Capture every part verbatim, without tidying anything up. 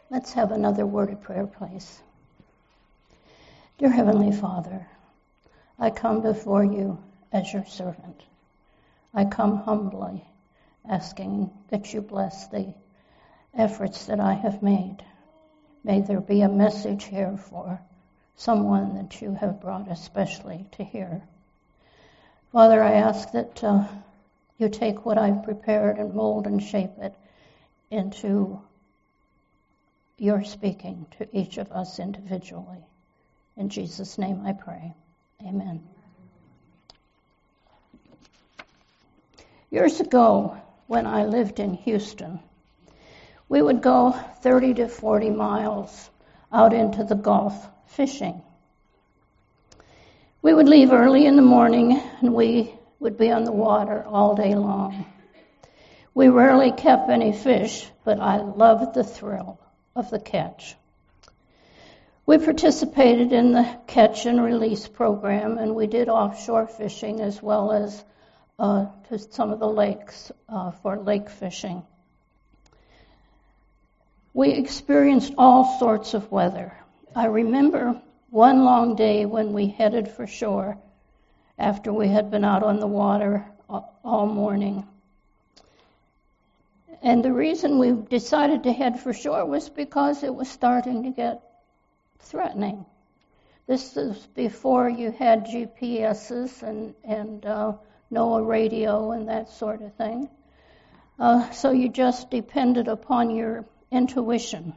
Let's have another word of prayer, please. Dear Heavenly Father, I come before you as your servant. I come humbly, asking that you bless the efforts that I have made. May there be a message here for someone that you have brought especially to hear. Father, I ask that uh, you take what I've prepared and mold and shape it into your speaking to each of us individually. In Jesus' name I pray. Amen. Years ago, when I lived in Houston, we would go thirty to forty miles out into the Gulf fishing. We would leave early in the morning, and we would be on the water all day long. We rarely kept any fish, but I loved the thrill of the catch. We participated in the catch and release program, and we did offshore fishing as well as uh, to some of the lakes uh, for lake fishing. We experienced all sorts of weather. I remember one long day when we headed for shore after we had been out on the water all morning. And the reason we decided to head for shore was because it was starting to get threatening. This is before you had G P S's and, and uh, NOAA radio and that sort of thing. Uh, so you just depended upon your intuition.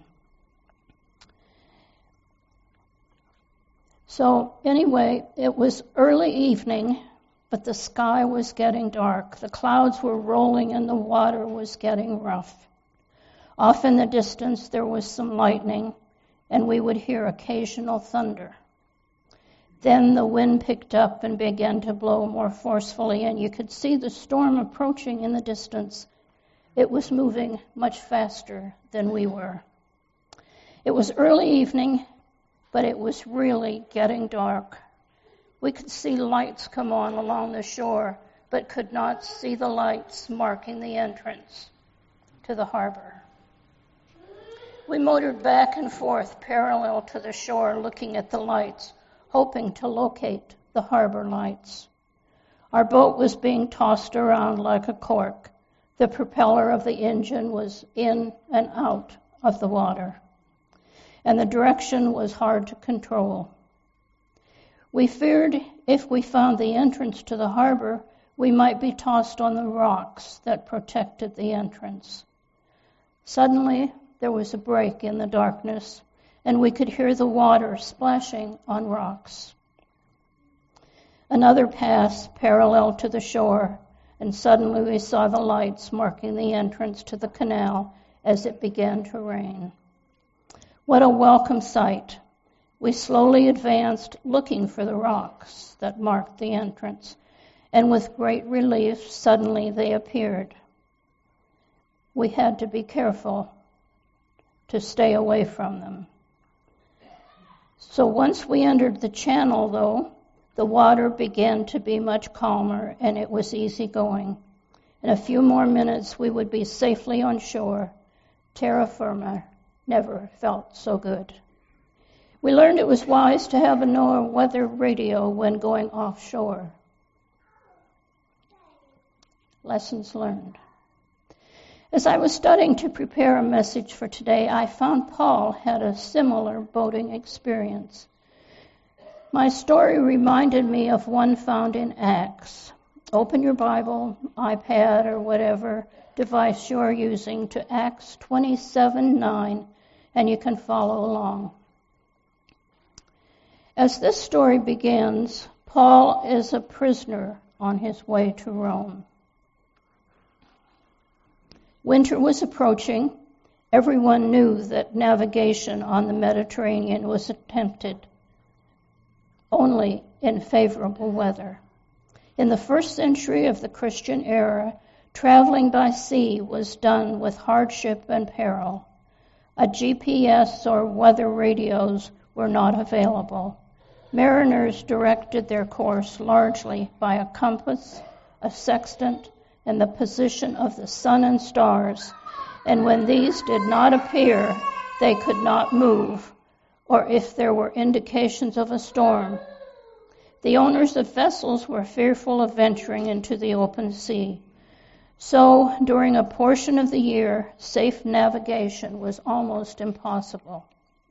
So anyway, it was early evening, but the sky was getting dark. The clouds were rolling and the water was getting rough. Off in the distance there was some lightning, and we would hear occasional thunder. Then the wind picked up and began to blow more forcefully, and you could see the storm approaching in the distance. It was moving much faster than we were. It was early evening, but it was really getting dark. We could see lights come on along the shore, but could not see the lights marking the entrance to the harbor. We motored back and forth parallel to the shore, looking at the lights, hoping to locate the harbor lights. Our boat was being tossed around like a cork. The propeller of the engine was in and out of the water, and the direction was hard to control. We feared if we found the entrance to the harbor, we might be tossed on the rocks that protected the entrance. Suddenly, there was a break in the darkness, and we could hear the water splashing on rocks. Another pass parallel to the shore, and suddenly we saw the lights marking the entrance to the canal as it began to rain. What a welcome sight. We slowly advanced, looking for the rocks that marked the entrance, and with great relief, suddenly they appeared. We had to be careful to stay away from them. So once we entered the channel, though, the water began to be much calmer, and it was easy going. In a few more minutes, we would be safely on shore. Terra firma never felt so good. We learned it was wise to have a NOAA weather radio when going offshore. Lessons learned. As I was studying to prepare a message for today, I found Paul had a similar boating experience. My story reminded me of one found in Acts. Open your Bible, iPad, or whatever device you're using to Acts twenty-seven nine, and you can follow along. As this story begins, Paul is a prisoner on his way to Rome. Winter was approaching. Everyone knew that navigation on the Mediterranean was attempted only in favorable weather. In the first century of the Christian era, traveling by sea was done with hardship and peril. A G P S or weather radios were not available. Mariners directed their course largely by a compass, a sextant, and the position of the sun and stars, and when these did not appear, they could not move, or if there were indications of a storm. The owners of vessels were fearful of venturing into the open sea. So, during a portion of the year, safe navigation was almost impossible.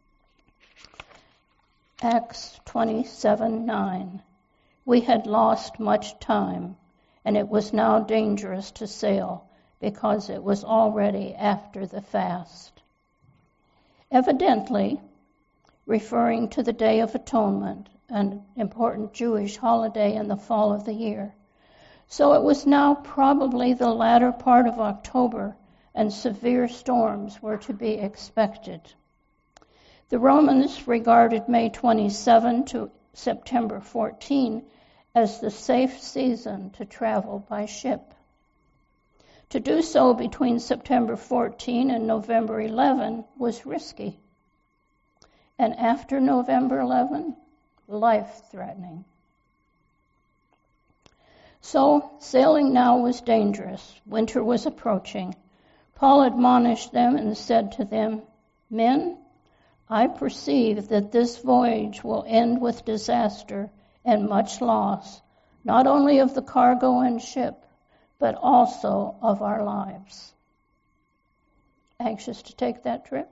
Acts twenty-seven nine. We had lost much time, and it was now dangerous to sail, because it was already after the fast. Evidently, referring to the Day of Atonement, an important Jewish holiday in the fall of the year. So it was now probably the latter part of October, and severe storms were to be expected. The Romans regarded May twenty-seventh to September fourteenth as the safe season to travel by ship. To do so between September fourteenth and November eleventh was risky, and after November eleventh, life-threatening. So, sailing now was dangerous. Winter was approaching. Paul admonished them and said to them, "Men, I perceive that this voyage will end with disaster and much loss, not only of the cargo and ship, but also of our lives." Anxious to take that trip?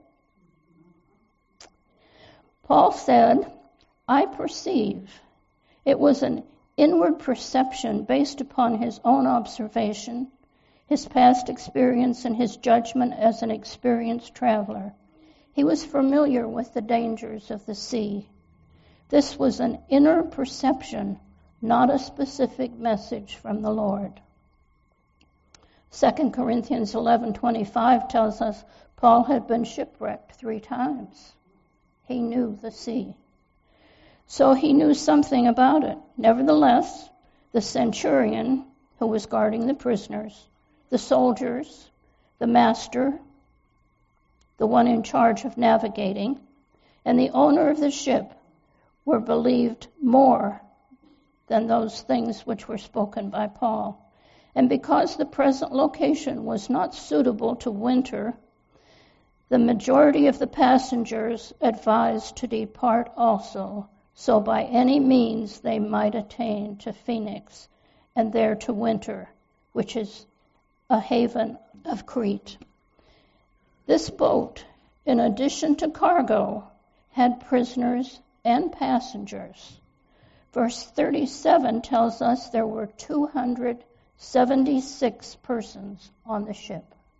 Paul said, "I perceive." It was an inward perception based upon his own observation, his past experience, and his judgment as an experienced traveler. He was familiar with the dangers of the sea. This was an inner perception, not a specific message from the Lord. Second Corinthians eleven twenty-five tells us Paul had been shipwrecked three times. He knew the sea. So he knew something about it. Nevertheless, the centurion who was guarding the prisoners, the soldiers, the master, the one in charge of navigating, and the owner of the ship were believed more than those things which were spoken by Paul. And because the present location was not suitable to winter, the majority of the passengers advised to depart also, so by any means they might attain to Phoenix, and there to winter, which is a haven of Crete. This boat, in addition to cargo, had prisoners and passengers. Verse thirty-seven tells us there were two hundred seventy-six persons on the ship.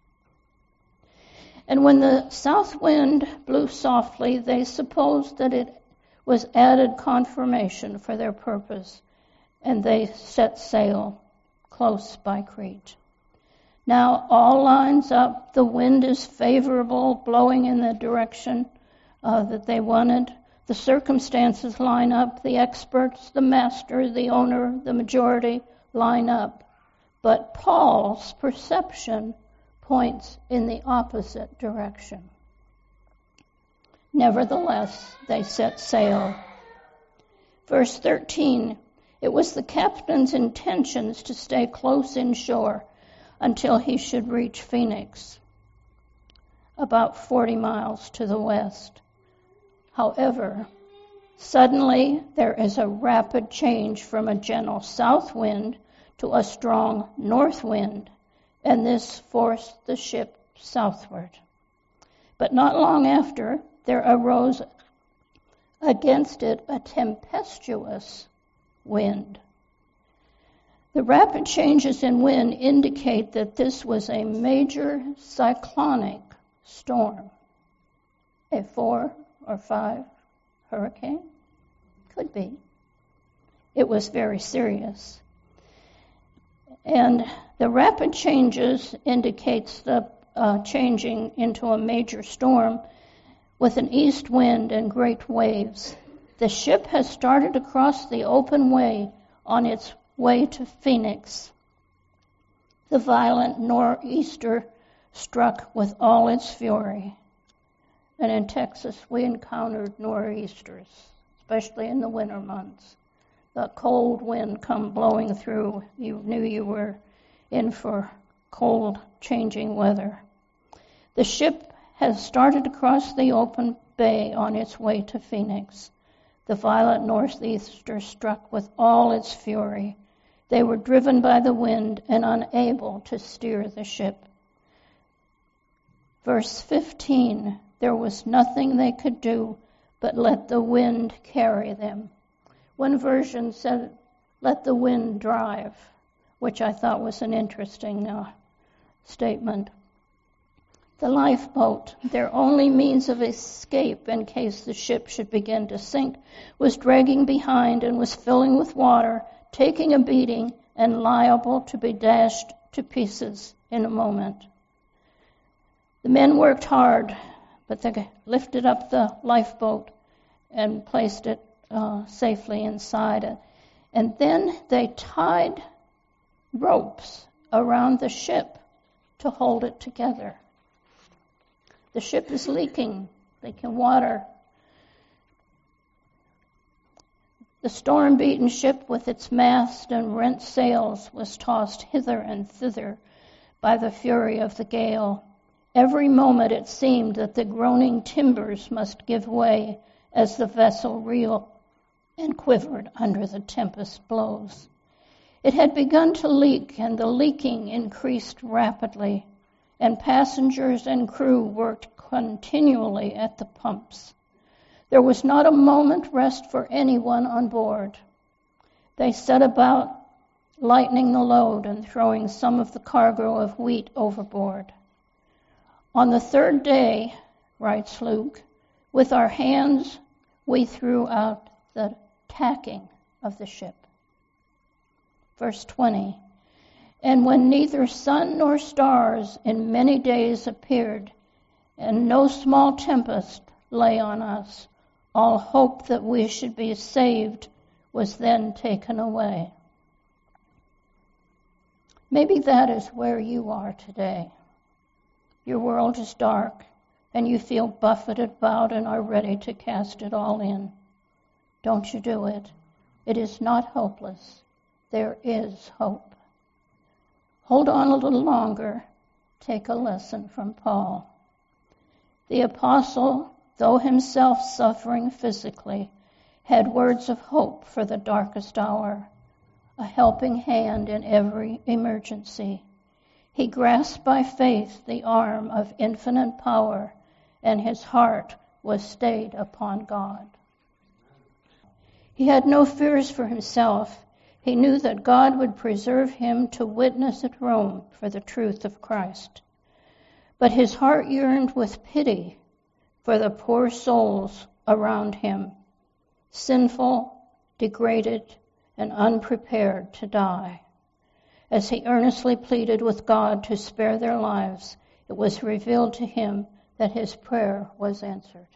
And when the south wind blew softly, they supposed that it was added confirmation for their purpose, and they set sail close by Crete. Now all lines up. The wind is favorable, blowing in the direction uh, that they wanted. The circumstances line up. The experts, the master, the owner, the majority line up. But Paul's perception points in the opposite direction. Nevertheless, they set sail. Verse thirteen, it was the captain's intentions to stay close inshore until he should reach Phoenix, about forty miles to the west. However, suddenly there is a rapid change from a gentle south wind to a strong north wind, and this forced the ship southward. But not long after, there arose against it a tempestuous wind. The rapid changes in wind indicate that this was a major cyclonic storm. A four or five hurricane? Could be. It was very serious. And the rapid changes indicates the uh, changing into a major storm with an east wind and great waves. The ship has started across the open way on its way to Phoenix. The violent nor'easter struck with all its fury. And in Texas, we encountered nor'easters, especially in the winter months. The cold wind come blowing through. You knew you were in for cold, changing weather. The ship has started across the open bay on its way to Phoenix. The violent northeaster struck with all its fury. They were driven by the wind and unable to steer the ship. Verse fifteen, there was nothing they could do but let the wind carry them. One version said, let the wind drive, which I thought was an interesting uh, statement. The lifeboat, their only means of escape in case the ship should begin to sink, was dragging behind and was filling with water, taking a beating, and liable to be dashed to pieces in a moment. The men worked hard, but they lifted up the lifeboat and placed it uh, safely inside it. And then they tied ropes around the ship to hold it together. The ship is leaking, leaking water. The storm-beaten ship with its mast and rent sails was tossed hither and thither by the fury of the gale. Every moment it seemed that the groaning timbers must give way as the vessel reeled and quivered under the tempest blows. It had begun to leak, and the leaking increased rapidly, and passengers and crew worked continually at the pumps. There was not a moment rest for anyone on board. They set about lightening the load and throwing some of the cargo of wheat overboard. On the third day, writes Luke, with our hands we threw out the tacking of the ship. Verse twenty, and when neither sun nor stars in many days appeared, and no small tempest lay on us, all hope that we should be saved was then taken away. Maybe that is where you are today. Your world is dark, and you feel buffeted about and are ready to cast it all in. Don't you do it. It is not hopeless. There is hope. Hold on a little longer. Take a lesson from Paul. The apostle, though himself suffering physically, had words of hope for the darkest hour, a helping hand in every emergency. He grasped by faith the arm of infinite power, and his heart was stayed upon God. He had no fears for himself. He knew that God would preserve him to witness at Rome for the truth of Christ. But his heart yearned with pity for the poor souls around him, sinful, degraded, and unprepared to die. As he earnestly pleaded with God to spare their lives, it was revealed to him that his prayer was answered.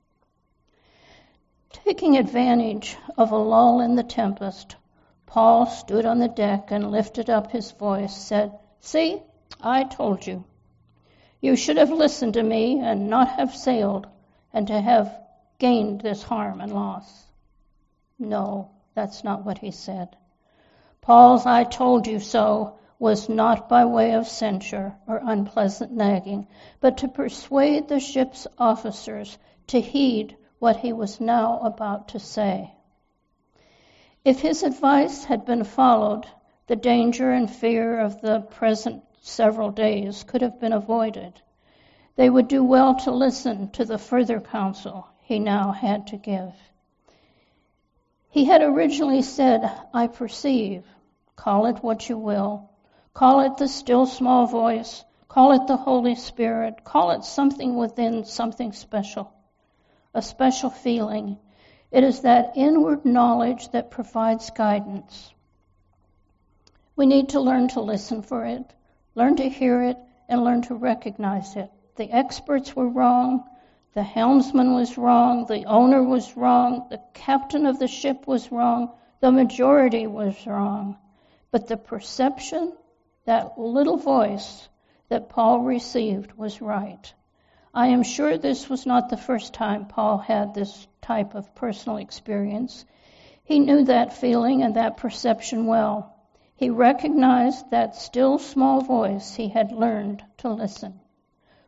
Taking advantage of a lull in the tempest, Paul stood on the deck and lifted up his voice, said, "See, I told you. You should have listened to me and not have sailed, and to have gained this harm and loss." No, that's not what he said. Paul's "I told you so" was not by way of censure or unpleasant nagging, but to persuade the ship's officers to heed what he was now about to say. If his advice had been followed, the danger and fear of the present several days could have been avoided. They would do well to listen to the further counsel he now had to give. He had originally said, "I perceive," call it what you will, call it the still small voice, call it the Holy Spirit, call it something within, something special, a special feeling. It is that inward knowledge that provides guidance. We need to learn to listen for it, learn to hear it, and learn to recognize it. The experts were wrong, the helmsman was wrong, the owner was wrong, the captain of the ship was wrong, the majority was wrong. But the perception, that little voice that Paul received, was right. I am sure this was not the first time Paul had this type of personal experience. He knew that feeling and that perception well. He recognized that still small voice he had learned to listen.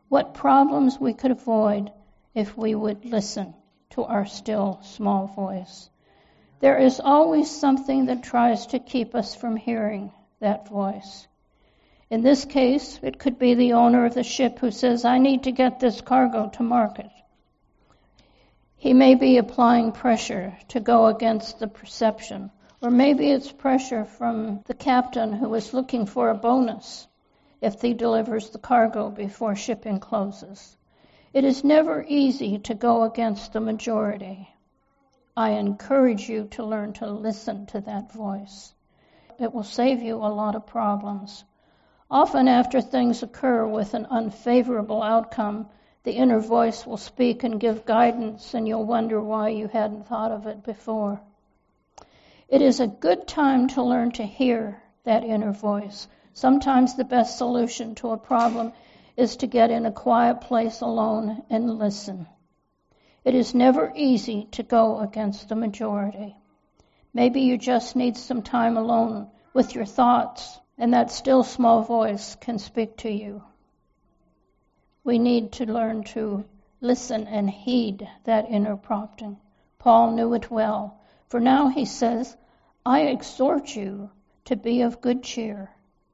What problems we could avoid if we would listen to our still small voice. There is always something that tries to keep us from hearing that voice. In this case, it could be the owner of the ship who says, I need to get this cargo to market. He may be applying pressure to go against the perception, or maybe it's pressure from the captain who is looking for a bonus if he delivers the cargo before shipping closes. It is never easy to go against the majority. I encourage you to learn to listen to that voice. It will save you a lot of problems. Often after things occur with an unfavorable outcome, the inner voice will speak and give guidance, and you'll wonder why you hadn't thought of it before. It is a good time to learn to hear that inner voice. Sometimes the best solution to a problem is to get in a quiet place alone and listen. It is never easy to go against the majority. Maybe you just need some time alone with your thoughts, and that still small voice can speak to you. We need to learn to listen and heed that inner prompting. Paul knew it well. For now he says, I exhort you to be of good cheer.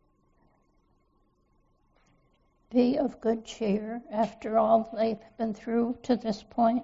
Be of good cheer after all they've been through to this point.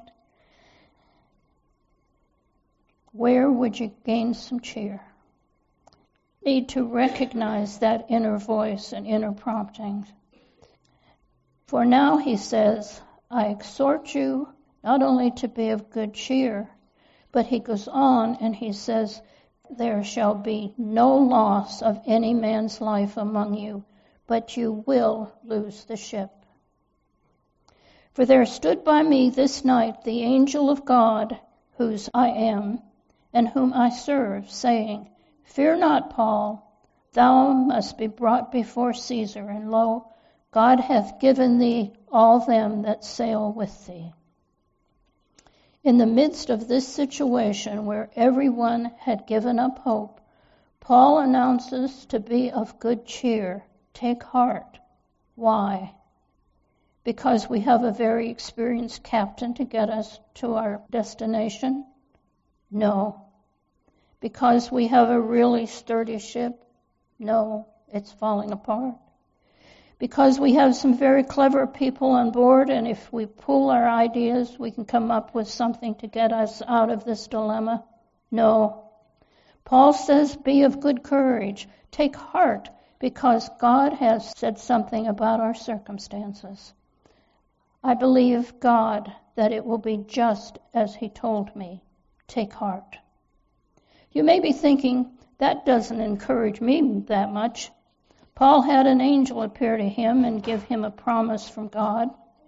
Where would you gain some cheer? Need to recognize that inner voice and inner promptings. For now, he says, I exhort you not only to be of good cheer, but he goes on and he says, there shall be no loss of any man's life among you, but you will lose the ship. For there stood by me this night the angel of God, whose I am, and whom I serve, saying, Fear not, Paul, thou must be brought before Caesar, and lo, God hath given thee all them that sail with thee. In the midst of this situation where everyone had given up hope, Paul announces to be of good cheer. Take heart. Why? Because we have a very experienced captain to get us to our destination? No. Because we have a really sturdy ship? No, it's falling apart. Because we have some very clever people on board, and if we pool our ideas, we can come up with something to get us out of this dilemma? No. Paul says, be of good courage. Take heart, because God has said something about our circumstances. I believe God that it will be just as he told me. Take heart. You may be thinking, that doesn't encourage me that much. Paul had an angel appear to him and give him a promise from God.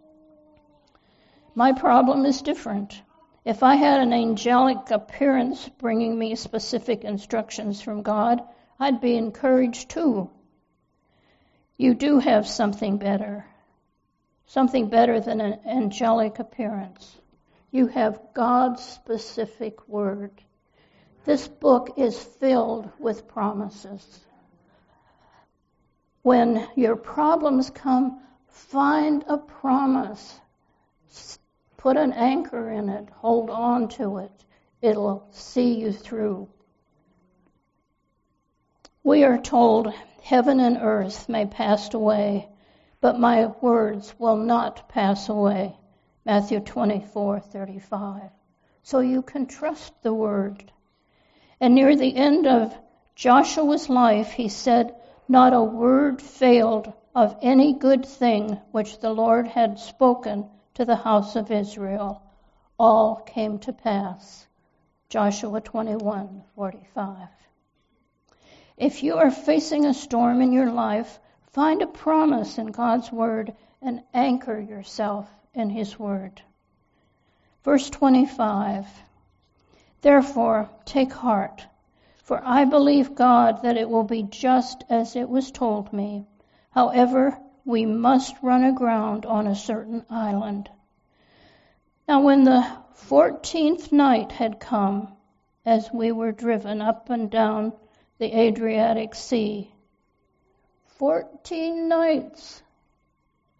My problem is different. If I had an angelic appearance bringing me specific instructions from God, I'd be encouraged too. You do have something better, something better than an angelic appearance. You have God's specific word. This book is filled with promises. When your problems come, find a promise. Put an anchor in it. Hold on to it. It'll see you through. We are told, heaven and earth may pass away, but my words will not pass away. Matthew twenty-four thirty-five. So you can trust the word. And near the end of Joshua's life, he said, not a word failed of any good thing which the Lord had spoken to the house of Israel. All came to pass. Joshua twenty-one forty-five. If you are facing a storm in your life, find a promise in God's word and anchor yourself in his word. Verse twenty-five. Therefore, take heart. For I believe God that it will be just as it was told me. However, we must run aground on a certain island. Now when the fourteenth night had come, as we were driven up and down the Adriatic Sea, fourteen nights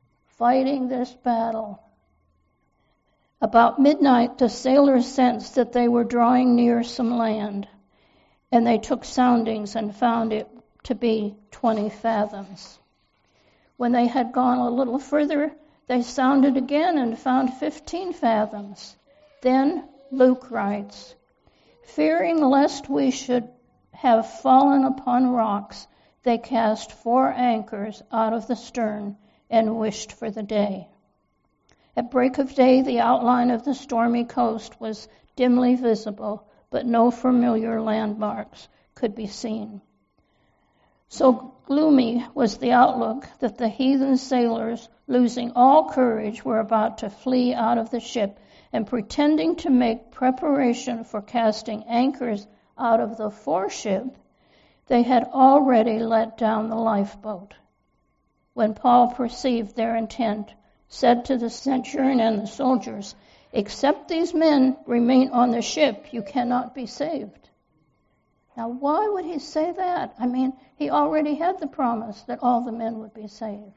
fighting this battle. About midnight, the sailors sensed that they were drawing near some land, and they took soundings and found it to be twenty fathoms. When they had gone a little further, they sounded again and found fifteen fathoms. Then Luke writes, "Fearing lest we should have fallen upon rocks, they cast four anchors out of the stern and wished for the day." At break of day, the outline of the stormy coast was dimly visible, but no familiar landmarks could be seen. So gloomy was the outlook that the heathen sailors, losing all courage, were about to flee out of the ship, and pretending to make preparation for casting anchors out of the foreship, they had already let down the lifeboat. When Paul perceived their intent, said to the centurion and the soldiers, "Except these men remain on the ship, you cannot be saved." Now, why would he say that? I mean, he already had the promise that all the men would be saved.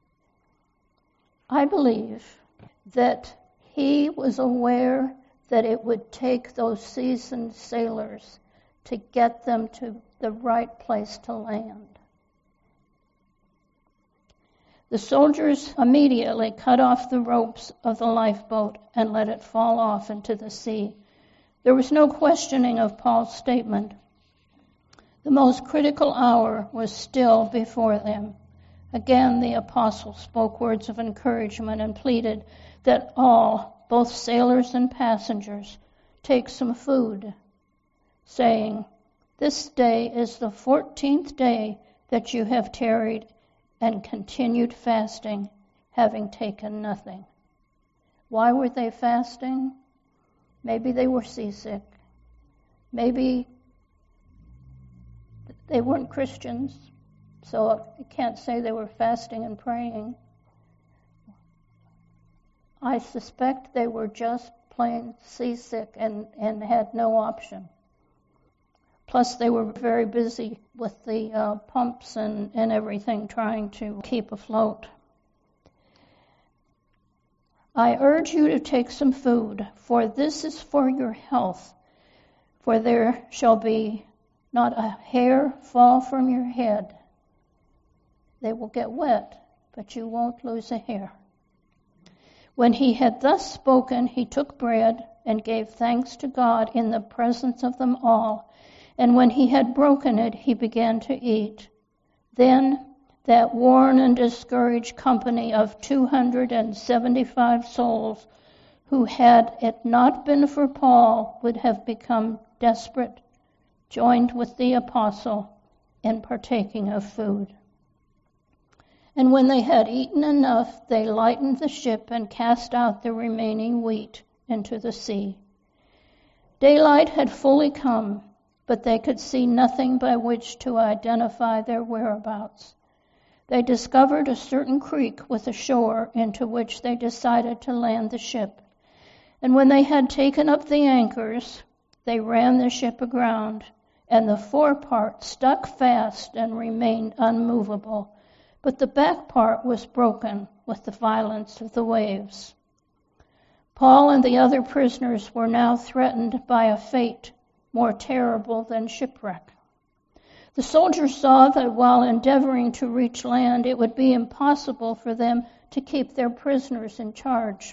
I believe that he was aware that it would take those seasoned sailors to get them to the right place to land. The soldiers immediately cut off the ropes of the lifeboat and let it fall off into the sea. There was no questioning of Paul's statement. The most critical hour was still before them. Again, the apostle spoke words of encouragement and pleaded that all, both sailors and passengers, take some food, saying, "This day is the fourteenth day that you have tarried and continued fasting, having taken nothing." Why were they fasting? Maybe they were seasick. Maybe they weren't Christians, so I can't say they were fasting and praying. I suspect they were just plain seasick and, and had no option. Plus, they were very busy with the uh, pumps and, and everything, trying to keep afloat. "I urge you to take some food, for this is for your health. For there shall be not a hair fall from your head." They will get wet, but you won't lose a hair. When he had thus spoken, he took bread and gave thanks to God in the presence of them all. And when he had broken it, he began to eat. Then that worn and discouraged company of two hundred seventy-five souls, who had it not been for Paul would have become desperate, joined with the apostle in partaking of food. And when they had eaten enough, they lightened the ship and cast out the remaining wheat into the sea. Daylight had fully come, but they could see nothing by which to identify their whereabouts. They discovered a certain creek with a shore into which they decided to land the ship. And when they had taken up the anchors, they ran the ship aground, and the forepart stuck fast and remained unmovable, but the back part was broken with the violence of the waves. Paul and the other prisoners were now threatened by a fate more terrible than shipwreck. The soldiers saw that while endeavoring to reach land, it would be impossible for them to keep their prisoners in charge.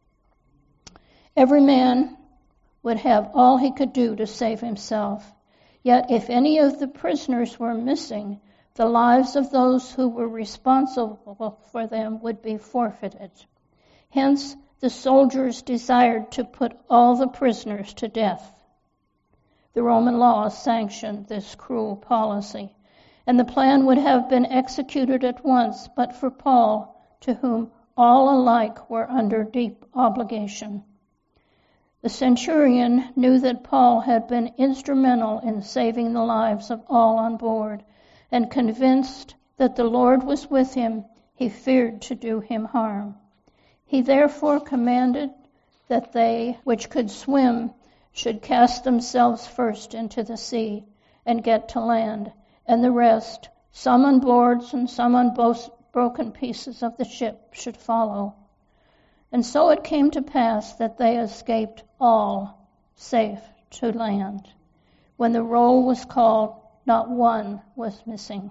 Every man would have all he could do to save himself. Yet if any of the prisoners were missing, the lives of those who were responsible for them would be forfeited. Hence, the soldiers desired to put all the prisoners to death. The Roman law sanctioned this cruel policy, and the plan would have been executed at once but for Paul, to whom all alike were under deep obligation. The centurion knew that Paul had been instrumental in saving the lives of all on board, and convinced that the Lord was with him, he feared to do him harm. He therefore commanded that they which could swim should cast themselves first into the sea and get to land, and the rest, some on boards and some on broken pieces of the ship should follow. And so it came to pass that they escaped all safe to land. When the roll was called, not one was missing.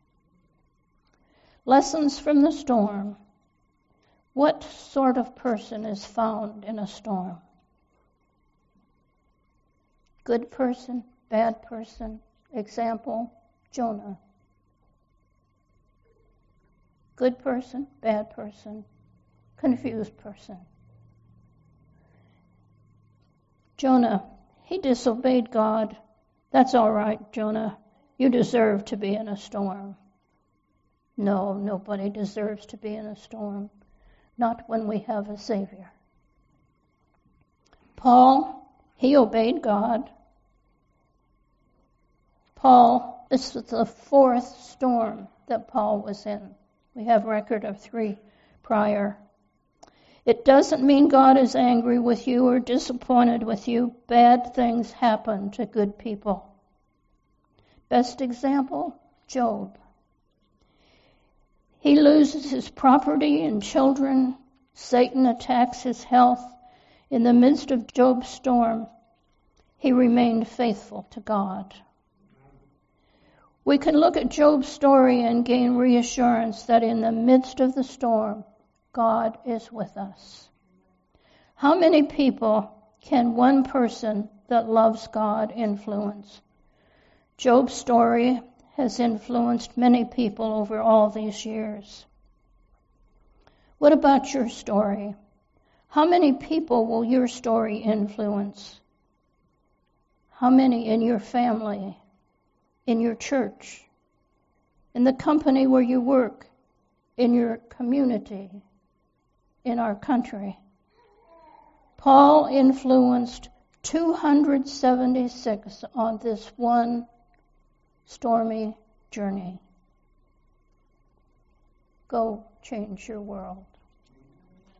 Lessons from the storm. What sort of person is found in a storm? Good person, bad person. Example, Jonah. Good person, bad person, confused person. Jonah, he disobeyed God. That's all right, Jonah. You deserve to be in a storm. No, nobody deserves to be in a storm. Not when we have a Savior. Paul, he obeyed God. Paul, this was the fourth storm that Paul was in. We have record of three prior. It doesn't mean God is angry with you or disappointed with you. Bad things happen to good people. Best example, Job. He loses his property and children. Satan attacks his health. In the midst of Job's storm, he remained faithful to God. We can look at Job's story and gain reassurance that in the midst of the storm, God is with us. How many people can one person that loves God influence? Job's story has influenced many people over all these years. What about your story? How many people will your story influence? How many in your family, in your church, in the company where you work, in your community, in our country? Paul influenced two hundred seventy-six on this one stormy journey. Go change your world.